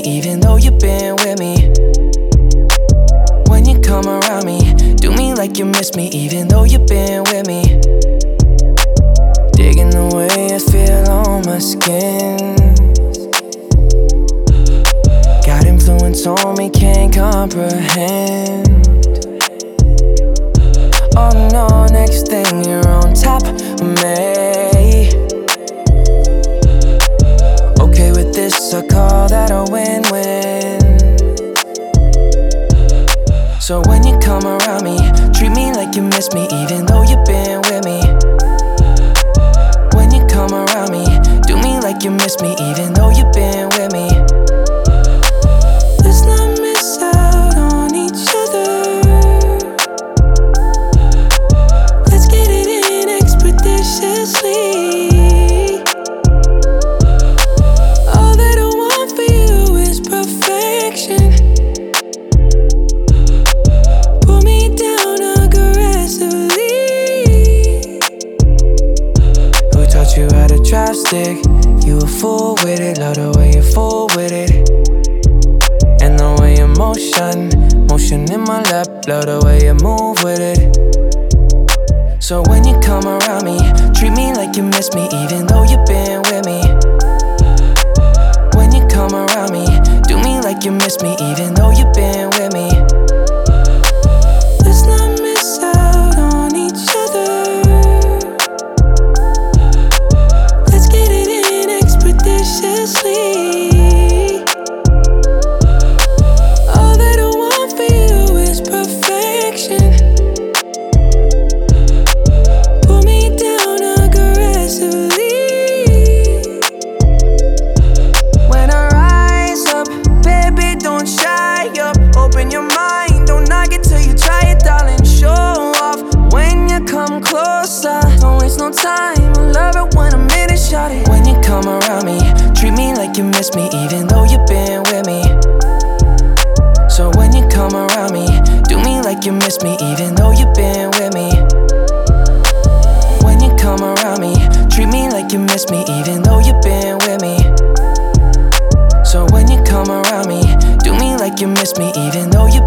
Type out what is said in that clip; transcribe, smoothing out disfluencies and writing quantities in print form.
even though you've been with me. When you come around me, do me like you miss me, even though you've been with me. Digging the way I feel on my skin. Got influence on me, can't comprehend. Oh no, next thing you're on top of me. Okay with this, I call that a win-win. So when you come around me, treat me like you miss me, even though you've been with me. When you come around me, do me like you miss me, even though you've been with me. Let's not miss out on each other. Let's get it in expeditiously. All that I want for you is perfection. Pull me down aggressively. Who taught you how to drive stick? You a fool with it, love the way you fool with it. And the way you motion in my lap, love the way you move with it. So when you come around me, treat me like you miss me, even though you've been with me. When you come around me, do me like you miss me, even though you've been with me. Let's not miss out on each other. Let's get it in expeditiously. All that I want for you is perfection. Pull me down aggressively. When I rise up, baby, don't shy up. Open your mind, don't knock it till you try it, darling. Show off when you come closer. Don't waste no time, I love it when I'm in it, shawty. When you come around me, treat me like you miss me, even though you've been with me. So when you come around me, do me like you miss me, even though you've been with me. When you come around me, treat me like you miss me, even though you've been with me. So when you come around me, do me like you miss me, even though you've